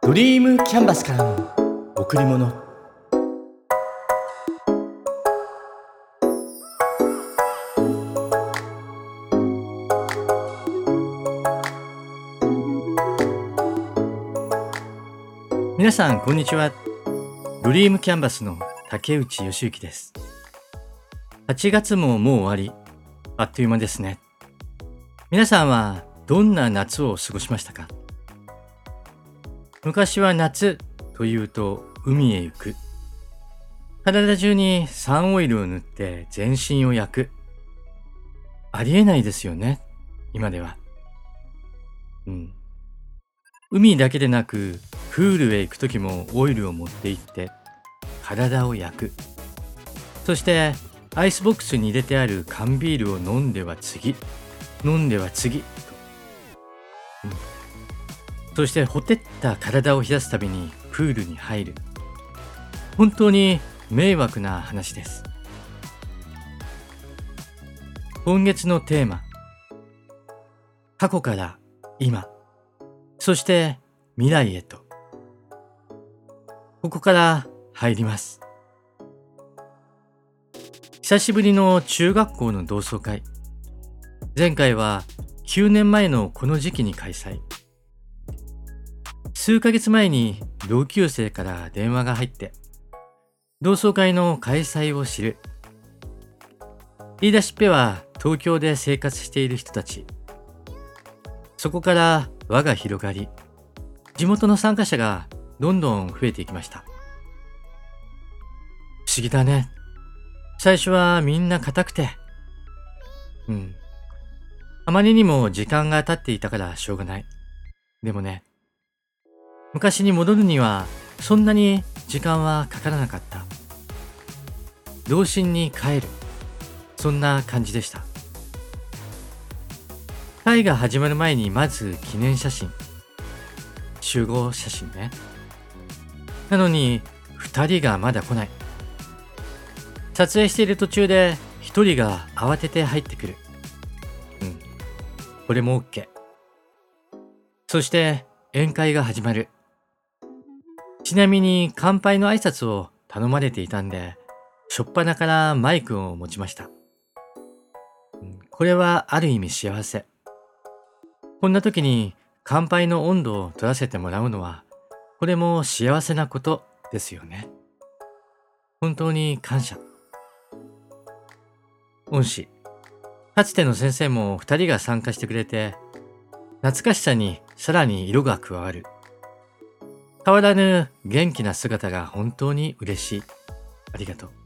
ドリームキャンバスからの贈り物。皆さんこんにちは。ドリームキャンバスの竹内義之です。8月ももう終わり、あっという間ですね。皆さんはどんな夏を過ごしましたか？昔は夏というと海へ行く。体中にサンオイルを塗って全身を焼く。ありえないですよね、今では。海だけでなく、プールへ行くときもオイルを持って行って体を焼く。そしてアイスボックスに入れてある缶ビールを飲んでは次、飲んでは次と、そしてほてった体を冷やすたびにプールに入る。本当に迷惑な話です。今月のテーマ、過去から今、そして未来へと。ここから入ります。久しぶりの中学校の同窓会。前回は9年前のこの時期に開催。数ヶ月前に同級生から電話が入って、同窓会の開催を知る。言い出しっぺは東京で生活している人たち。そこから輪が広がり、地元の参加者がどんどん増えていきました。不思議だね。最初はみんな固くて。あまりにも時間が経っていたからしょうがない。でもね、昔に戻るにはそんなに時間はかからなかった。童心に帰る。そんな感じでした。会が始まる前にまず記念写真。集合写真ね。なのに2人がまだ来ない。撮影している途中で1人が慌てて入ってくる。これも OK。そして宴会が始まる。ちなみに乾杯の挨拶を頼まれていたんで、しょっぱなからマイクを持ちました。これはある意味幸せ。こんな時に乾杯の温度を取らせてもらうのは、これも幸せなことですよね。本当に感謝。恩師、かつての先生も2人が参加してくれて、懐かしさにさらに色が加わる。変わらぬ元気な姿が本当に嬉しい。ありがとう。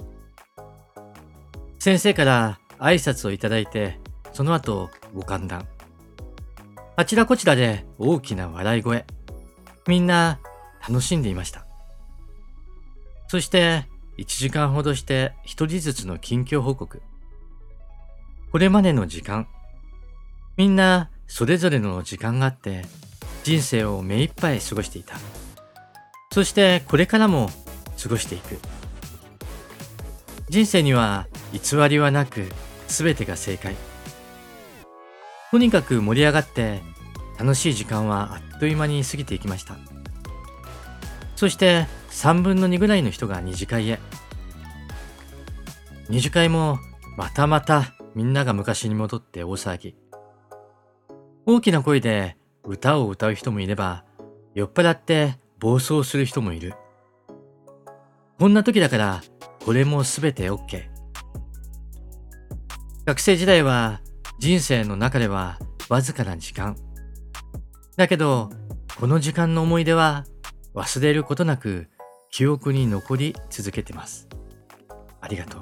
先生から挨拶をいただいて、その後ご歓談。あちらこちらで大きな笑い声。みんな楽しんでいました。そして1時間ほどして1人ずつの近況報告。これまでの時間。みんなそれぞれの時間があって、人生を目いっぱい過ごしていた。そしてこれからも過ごしていく。人生には偽りはなく、すべてが正解。とにかく盛り上がって楽しい時間はあっという間に過ぎていきました。そして3分の2ぐらいの人が二次会へ。二次会もまたみんなが昔に戻って大騒ぎ。大きな声で歌を歌う人もいれば、酔っ払って暴走する人もいる。こんな時だからこれもすべて OK。学生時代は人生の中ではわずかな時間。だけど、この時間の思い出は忘れることなく記憶に残り続けてます。ありがとう。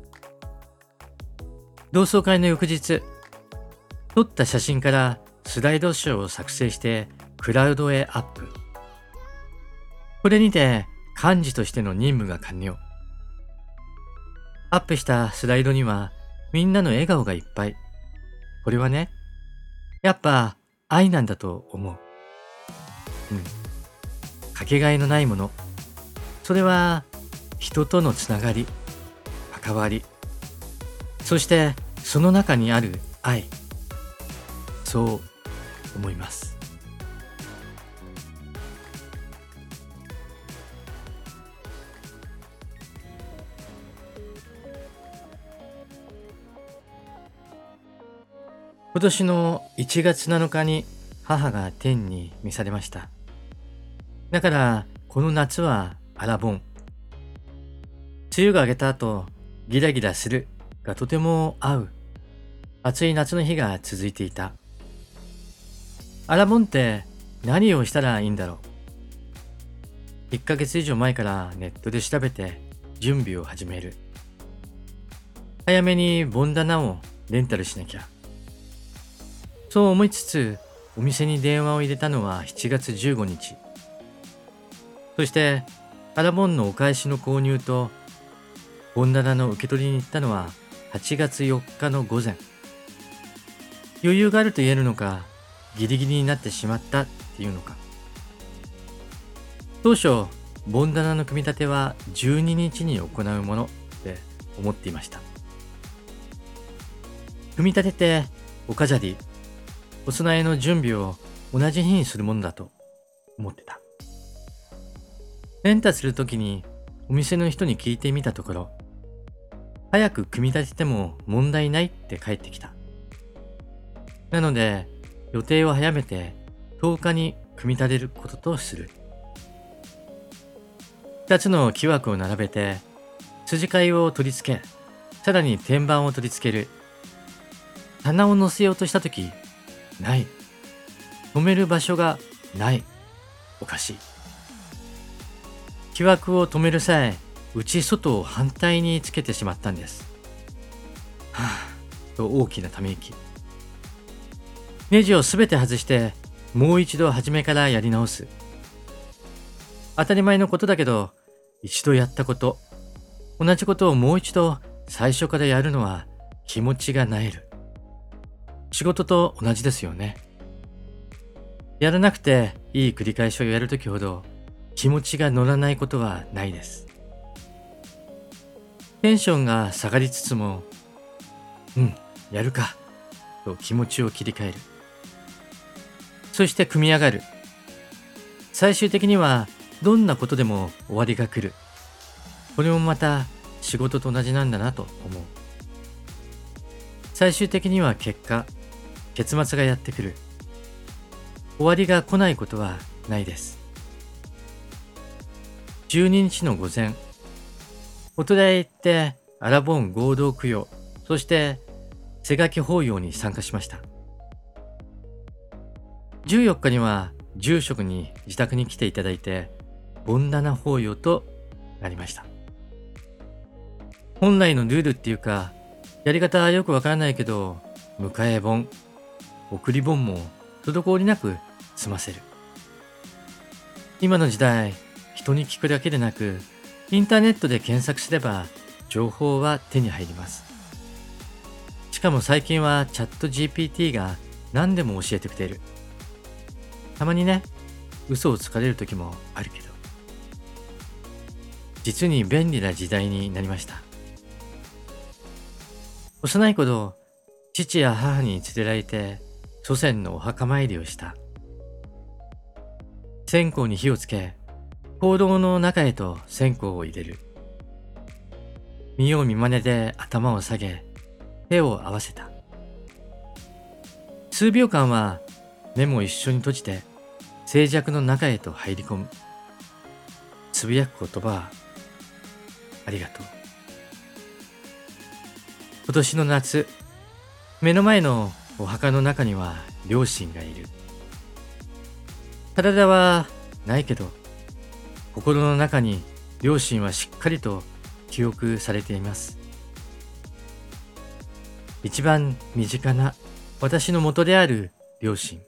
同窓会の翌日、撮った写真からスライドショーを作成してクラウドへアップ。これにて幹事としての任務が完了。アップしたスライドにはみんなの笑顔がいっぱい。これはね、やっぱ愛なんだと思う。かけがえのないもの。それは人とのつながり、関わり、そしてその中にある愛。そう思います。 今年の1月7日に母が天に召されました。だからこの夏はアラボン。梅雨が明けた後、ギラギラするがとても合う暑い夏の日が続いていた。アラボンって何をしたらいいんだろう。1ヶ月以上前からネットで調べて準備を始める。早めにボンダナをレンタルしなきゃ。そう思いつつ、お店に電話を入れたのは7月15日。そして、アラボンのお返しの購入と、ボンダナの受け取りに行ったのは8月4日の午前。余裕があると言えるのか、ギリギリになってしまったっていうのか。当初、ボンダナの組み立ては12日に行うものって思っていました。組み立ててお飾り、お供えの準備を同じ日にするものだと思ってた。レンタするときにお店の人に聞いてみたところ、早く組み立てても問題ないって返ってきた。なので予定を早めて10日に組み立てることとする。2つの木枠を並べて筋交いを取り付け、さらに天板を取り付ける。棚を乗せようとしたとき、ない。止める場所がない。おかしい。木枠を止める際、内外を反対につけてしまったんです。はぁ、と大きなため息。ネジをすべて外して、もう一度初めからやり直す。当たり前のことだけど、一度やったこと、同じことをもう一度最初からやるのは気持ちが萎える。仕事と同じですよね。やらなくていい繰り返しをやるときほど気持ちが乗らないことはないです。テンションが下がりつつも、やるか、と気持ちを切り替える。そして組み上がる。最終的にはどんなことでも終わりが来る。これもまた仕事と同じなんだなと思う。最終的には結末がやってくる。終わりが来ないことはないです。12日の午前、お寺へ行ってアラボン合同供養、そして背書き法要に参加しました。14日には住職に自宅に来ていただいて、ボンダナ法要となりました。本来のルールっていうか、やり方はよくわからないけど、迎え盆、送り盆も滞りなく済ませる。今の時代、人に聞くだけでなく、インターネットで検索すれば情報は手に入ります。しかも最近はチャット GPT が何でも教えてくれる。たまにね、嘘をつかれる時もあるけど、実に便利な時代になりました。幼い頃、父や母に連れられて祖先のお墓参りをした。線香に火をつけ、香炉の中へと線香を入れる。見よう見まねで頭を下げ、手を合わせた。数秒間は目も一緒に閉じて静寂の中へと入り込む。つぶやく言葉は、ありがとう。今年の夏、目の前のお墓の中には両親がいる。体はないけど、心の中に両親はしっかりと記憶されています。一番身近な私の元である両親。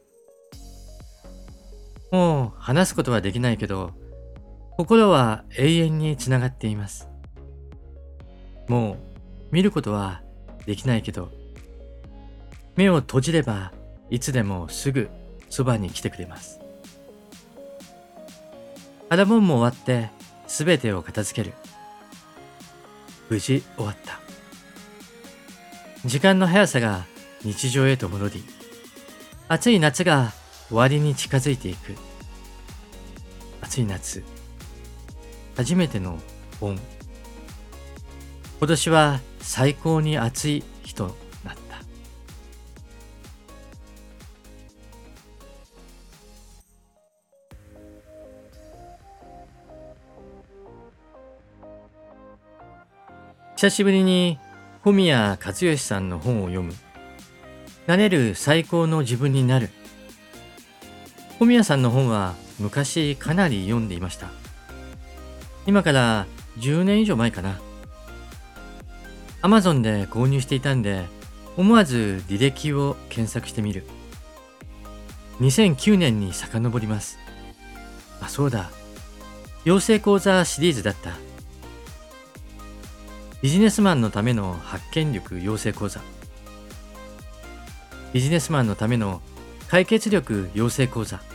もう話すことはできないけど、心は永遠につながっています。もう見ることはできないけど、目を閉じればいつでもすぐそばに来てくれます。アラボンも終わってすべてを片付ける。無事終わった。時間の速さが日常へと戻り、暑い夏が終わりに近づいていく。暑い夏、初めての盆。今年は最高に暑い日となった。 久しぶりに小宮和義さんの本を読む。なれる最高の自分になる。小宮さんの本は昔かなり読んでいました。今から10年以上前かな。Amazon で購入していたんで、思わず履歴を検索してみる。2009年に遡ります。あ、そうだ。養成講座シリーズだった。ビジネスマンのための発見力養成講座。ビジネスマンのための解決力養成講座。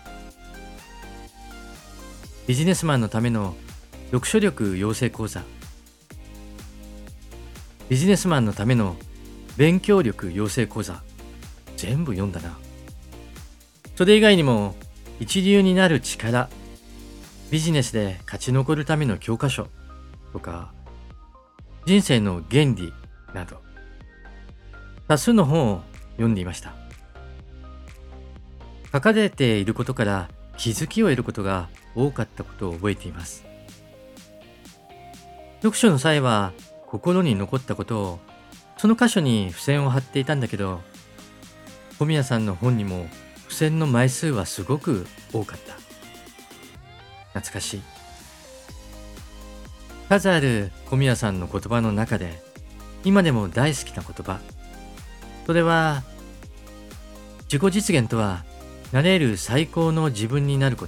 ビジネスマンのための読書力養成講座。ビジネスマンのための勉強力養成講座。全部読んだな。それ以外にも一流になる力、ビジネスで勝ち残るための教科書とか、人生の原理など、多数の本を読んでいました。書かれていることから気づきを得ることが多かったことを覚えています。読書の際は心に残ったことをその箇所に付箋を貼っていたんだけど、小宮さんの本にも付箋の枚数はすごく多かった。懐かしい。数ある小宮さんの言葉の中で今でも大好きな言葉、それは自己実現とはなれる最高の自分になること。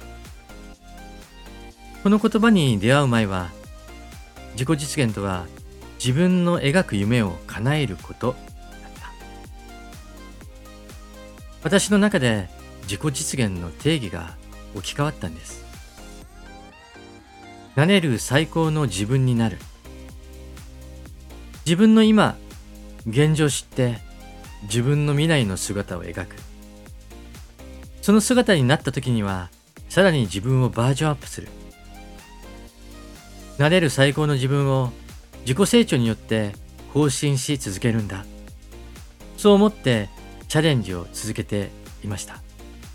この言葉に出会う前は、自己実現とは自分の描く夢を叶えることだった。私の中で自己実現の定義が置き換わったんです。なれる最高の自分になる。自分の今、現状を知って自分の未来の姿を描く。その姿になった時には、さらに自分をバージョンアップする。なれる最高の自分を自己成長によって更新し続けるんだ。そう思ってチャレンジを続けていました。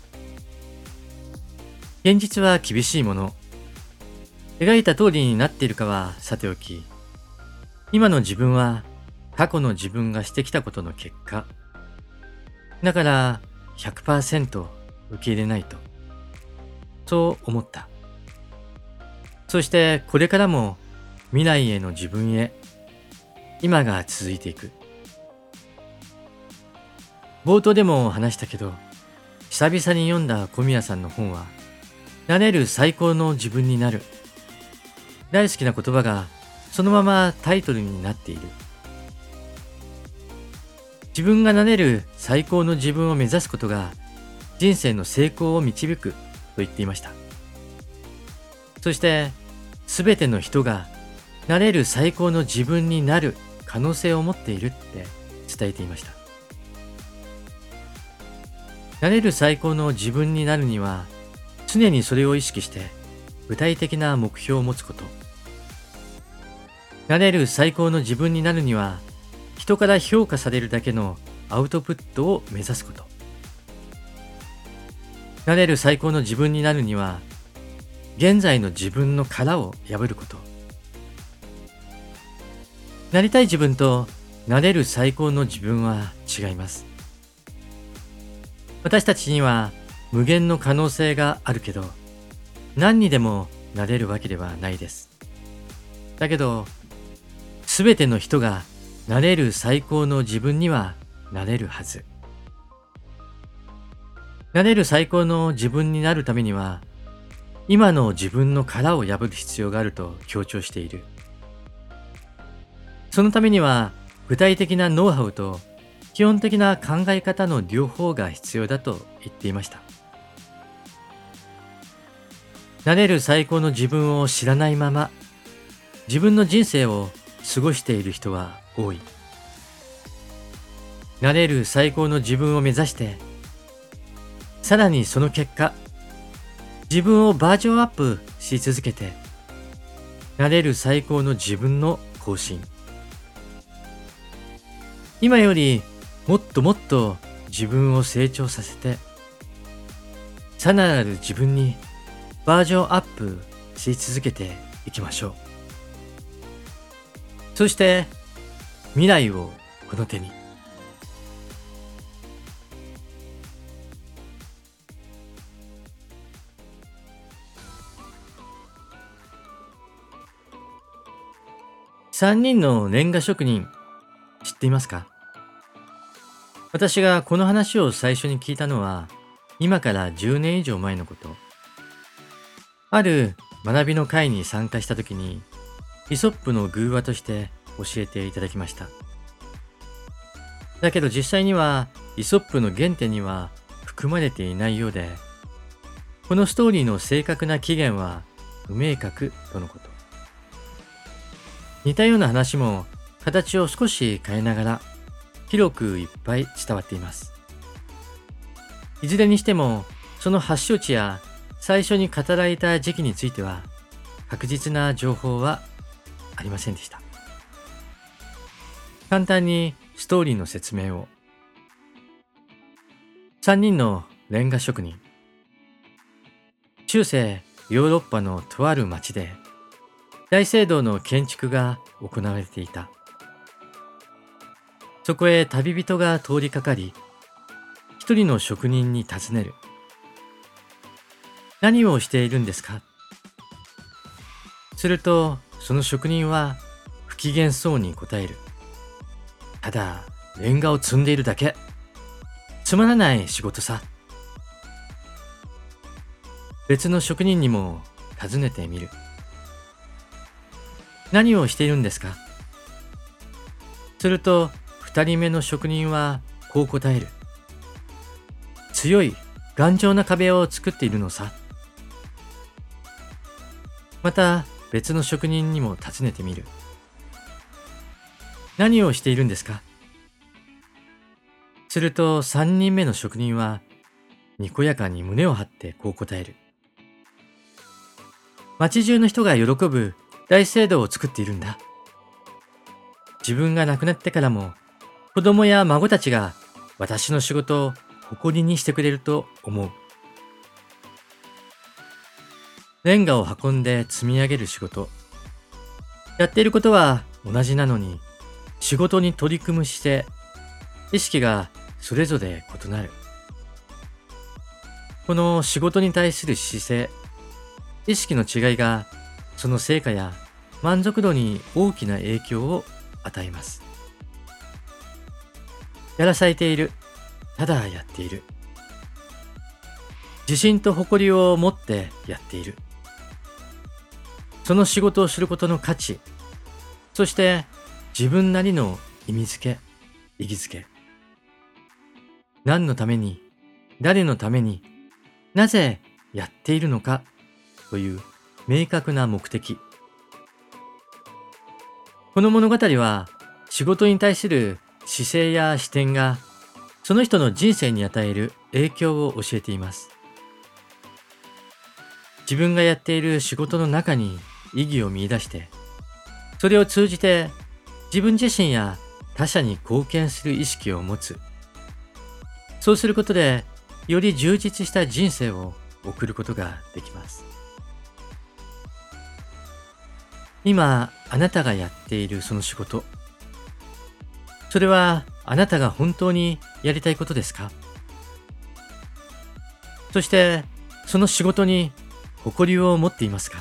現実は厳しいもの。描いた通りになっているかはさておき、今の自分は過去の自分がしてきたことの結果。だから 100% 受け入れないと。そう思った。そしてこれからも未来への自分へ、今が続いていく。冒頭でも話したけど、久々に読んだ小宮さんの本は、なれる最高の自分になる。大好きな言葉がそのままタイトルになっている。自分がなれる最高の自分を目指すことが人生の成功を導くと言っていました。そしてすべての人がなれる最高の自分になる可能性を持っているって伝えていました。なれる最高の自分になるには、常にそれを意識して具体的な目標を持つこと。なれる最高の自分になるには、人から評価されるだけのアウトプットを目指すこと。なれる最高の自分になるには、現在の自分の殻を破ること。なりたい自分となれる最高の自分は違います。私たちには無限の可能性があるけど、何にでもなれるわけではないです。だけど、すべての人がなれる最高の自分にはなれるはず。なれる最高の自分になるためには、今の自分の殻を破る必要があると強調している。そのためには、具体的なノウハウと基本的な考え方の両方が必要だと言っていました。なれる最高の自分を知らないまま、自分の人生を過ごしている人は多い。なれる最高の自分を目指して、さらにその結果、自分をバージョンアップし続けて、なれる最高の自分の更新。今よりもっともっと自分を成長させて、さらなる自分にバージョンアップし続けていきましょう。 そして未来をこの手に。3人のレンガ職人、知っていますか？私がこの話を最初に聞いたのは、今から10年以上前のこと。ある学びの会に参加した時に、イソップの寓話として教えていただきました。だけど実際には、イソップの原点には含まれていないようで、このストーリーの正確な起源は不明確とのこと。似たような話も形を少し変えながら広くいっぱい伝わっています。いずれにしてもその発祥地や最初に語られた時期については確実な情報はありませんでした。簡単にストーリーの説明を。3人のレンガ職人。中世ヨーロッパのとある町で大聖堂の建築が行われていた。そこへ旅人が通りかかり、一人の職人に尋ねる。何をしているんですか？すると、その職人は不機嫌そうに答える。ただ、レンガを積んでいるだけ。つまらない仕事さ。別の職人にも尋ねてみる。何をしているんですか？すると、二人目の職人はこう答える。強い頑丈な壁を作っているのさ。また別の職人にも尋ねてみる。何をしているんですか？すると三人目の職人はにこやかに胸を張ってこう答える。町中の人が喜ぶ大聖堂を作っているんだ。自分が亡くなってからも子供や孫たちが私の仕事を誇りにしてくれると思う。レンガを運んで積み上げる仕事。やっていることは同じなのに、仕事に取り組む姿勢、意識がそれぞれ異なる。この仕事に対する姿勢、意識の違いがその成果や満足度に大きな影響を与えます。やらされている。ただやっている。自信と誇りを持ってやっている。その仕事をすることの価値、そして自分なりの意味付け、意義付け。何のために、誰のために、なぜやっているのかという明確な目的。この物語は仕事に対する姿勢や視点がその人の人生に与える影響を教えています。自分がやっている仕事の中に意義を見出して、それを通じて自分自身や他者に貢献する意識を持つ。そうすることでより充実した人生を送ることができます。今あなたがやっているその仕事、それはあなたが本当にやりたいことですか？そしてその仕事に誇りを持っていますか？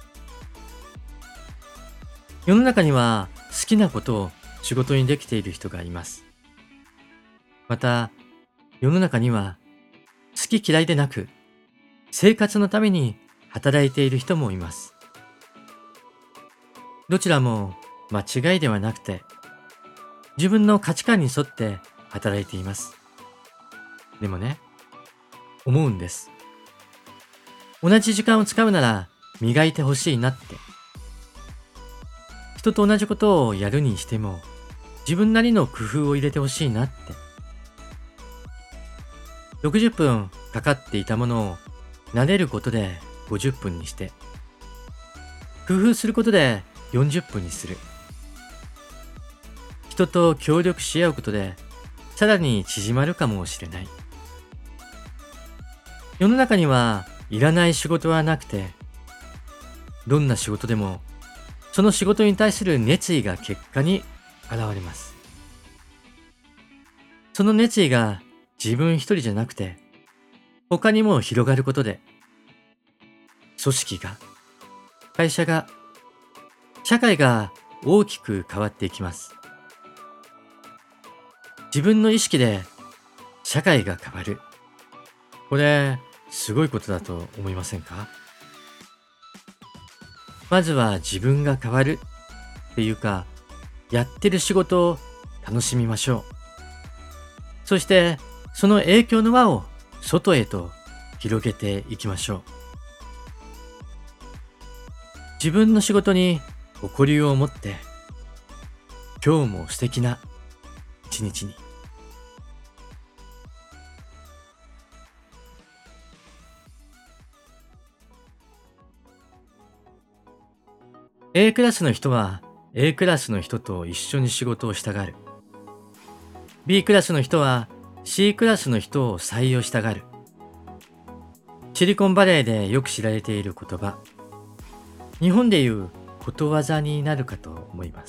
世の中には好きなことを仕事にできている人がいます。また世の中には好き嫌いでなく生活のために働いている人もいます。どちらも間違いではなくて、自分の価値観に沿って働いています。でもね、思うんです。同じ時間を使うなら磨いてほしいなって。人と同じことをやるにしても、自分なりの工夫を入れてほしいなって。60分かかっていたものを慣れることで50分にして、工夫することで40分にする。人と協力し合うことでさらに縮まるかもしれない。世の中にはいらない仕事はなくて、どんな仕事でもその仕事に対する熱意が結果に現れます。その熱意が自分一人じゃなくて、他にも広がることで、組織が、会社が、社会が大きく変わっていきます。自分の意識で社会が変わる。これ、すごいことだと思いませんか？まずは自分が変わるっていうか、やってる仕事を楽しみましょう。そして、その影響の輪を外へと広げていきましょう。自分の仕事に誇りを持って、今日も素敵な一日に。A クラスの人は A クラスの人と一緒に仕事をしたがる。B クラスの人は C クラスの人を採用したがる。シリコンバレーでよく知られている言葉。日本でいうことわざになるかと思います。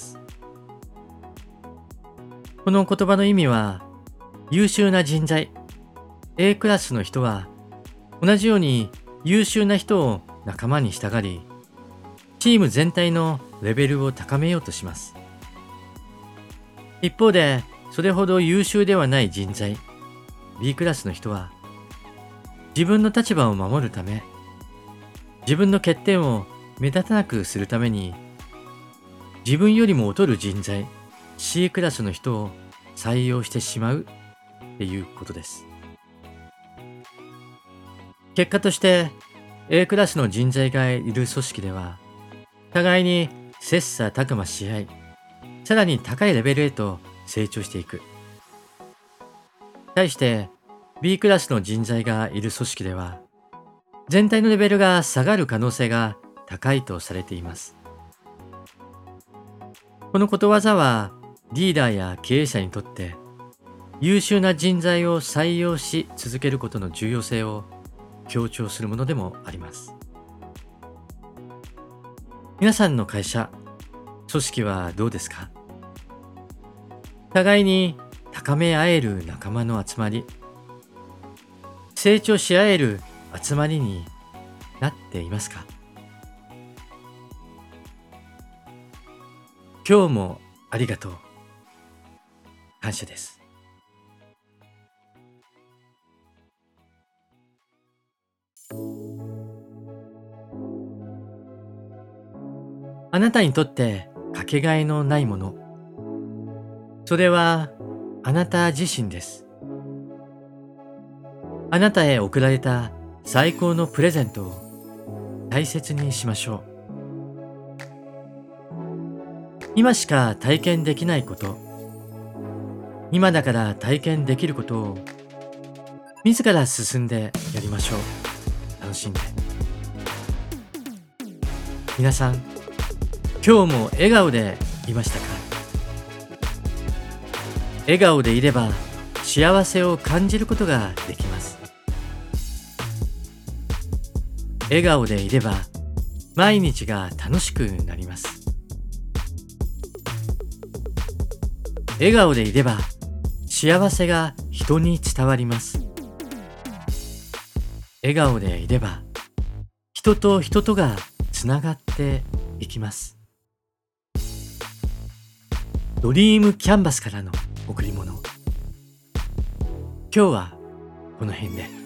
この言葉の意味は、優秀な人材 A クラスの人は同じように優秀な人を仲間にしたがり、チーム全体のレベルを高めようとします。一方で、それほど優秀ではない人材 B クラスの人は、自分の立場を守るため、自分の欠点を目立たなくするために、自分よりも劣る人材 C クラスの人を採用してしまうっていうことです。結果として A クラスの人材がいる組織では、互いに切磋琢磨し合い、さらに高いレベルへと成長していく。対して B クラスの人材がいる組織では、全体のレベルが下がる可能性が高いとされています。このことわざは、リーダーや経営者にとって優秀な人材を採用し続けることの重要性を強調するものでもあります。皆さんの会社、組織はどうですか？互いに高め合える仲間の集まり、成長し合える集まりになっていますか？今日もありがとう。感謝です。あなたにとってかけがえのないもの、それはあなた自身です。あなたへ贈られた最高のプレゼントを大切にしましょう。今しか体験できないこと、今だから体験できることを自ら進んでやりましょう。楽しんで。皆さん、今日も笑顔でいましたか？笑顔でいれば幸せを感じることができます。笑顔でいれば毎日が楽しくなります。笑顔でいれば幸せが人に伝わります。笑顔でいれば人と人とがつながっていきます。ドリームキャンバスからの贈り物。今日はこの辺で。